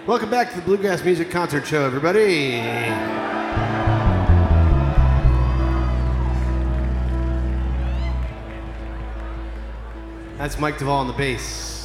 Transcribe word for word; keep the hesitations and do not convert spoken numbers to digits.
Welcome back to the Bluegrass Music Concert Show, everybody. That's Mike Duvall on the bass.